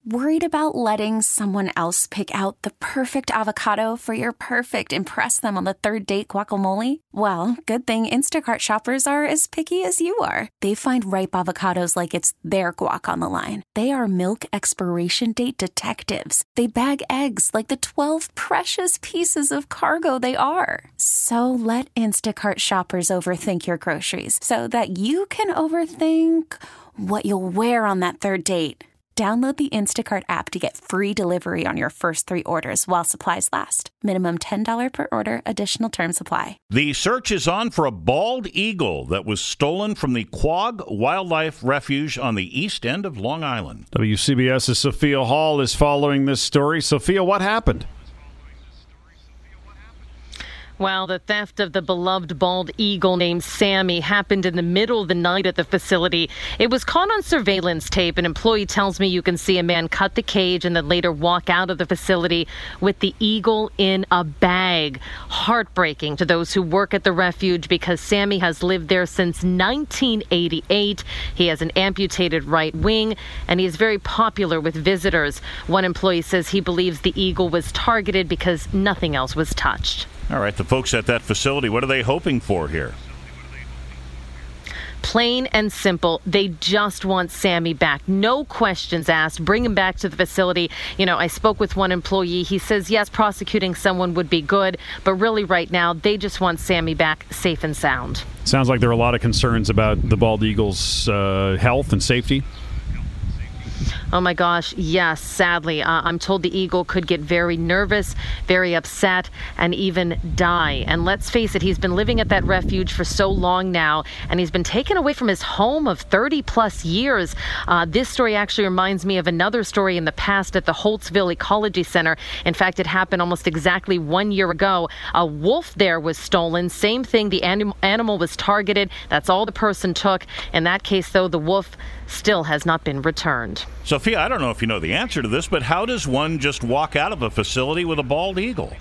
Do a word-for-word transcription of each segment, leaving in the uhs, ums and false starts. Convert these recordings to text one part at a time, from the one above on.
Worried about letting someone else pick out the perfect avocado for your perfect impress them on the third date guacamole? Well, good thing Instacart shoppers are as picky as you are. They find ripe avocados like it's their guac on the line. They are milk expiration date detectives. They bag eggs like the twelve precious pieces of cargo they are. So let Instacart shoppers overthink your groceries so that you can overthink what you'll wear on that third date. Download the Instacart app to get free delivery on your first three orders while supplies last. Minimum ten dollars per order. Additional terms apply. The search is on for a bald eagle that was stolen from the Quogue Wildlife Refuge on the east end of Long Island. W C B S's Sophia Hall is following this story. Sophia, what happened? Well, the theft of the beloved bald eagle named Sammy happened in the middle of the night at the facility. It was caught on surveillance tape. An employee tells me you can see a man cut the cage and then later walk out of the facility with the eagle in a bag. Heartbreaking to those who work at the refuge because Sammy has lived there since nineteen eighty-eight. He has an amputated right wing and he is very popular with visitors. One employee says he believes the eagle was targeted because nothing else was touched. All right, the folks at that facility, what are they hoping for here? Plain and simple, they just want Sammy back. No questions asked. Bring him back to the facility. You know, I spoke with one employee. He says, yes, prosecuting someone would be good, but really right now, they just want Sammy back safe and sound. Sounds like there are a lot of concerns about the bald eagle's uh, health and safety. Oh, my gosh. Yes, sadly. Uh, I'm told the eagle could get very nervous, very upset, and even die. And let's face it, he's been living at that refuge for so long now, and he's been taken away from his home of thirty plus years. Uh, this story actually reminds me of another story in the past at the Holtzville Ecology Center. In fact, it happened almost exactly one year ago. A wolf there was stolen. Same thing. The anim- animal was targeted. That's all the person took. In that case, though, the wolf still has not been returned. Sophia, I don't know if you know the answer to this, but how does one just walk out of a facility with a bald eagle?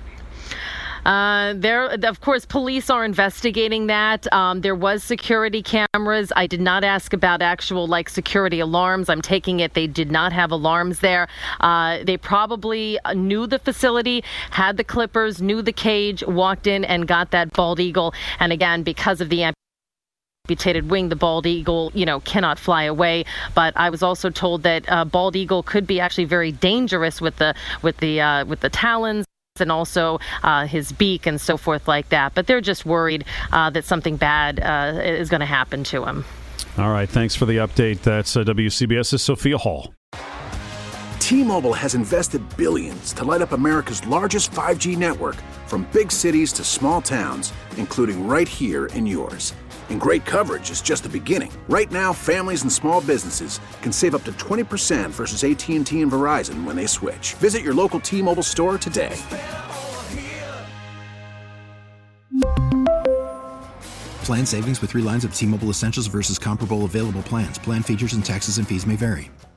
Uh, there, of course, police are investigating that. Um, there was security cameras. I did not ask about actual, like, security alarms. I'm taking it they did not have alarms there. Uh, they probably knew the facility, had the clippers, knew the cage, walked in and got that bald eagle. And again, because of the amputated wing, the bald eagle, you know, cannot fly away. But I was also told that uh, bald eagle could be actually very dangerous with the with the uh, with the talons and also uh, his beak and so forth like that. But they're just worried uh, that something bad uh, is going to happen to him. All right, thanks for the update. That's uh, W C B S's Sophia Hall. T-Mobile has invested billions to light up America's largest five G network, from big cities to small towns, including right here in yours. And great coverage is just the beginning. Right now, families and small businesses can save up to twenty percent versus A T and T and Verizon when they switch. Visit your local T-Mobile store today. Plan savings with three lines of T-Mobile Essentials versus comparable available plans. Plan features and taxes and fees may vary.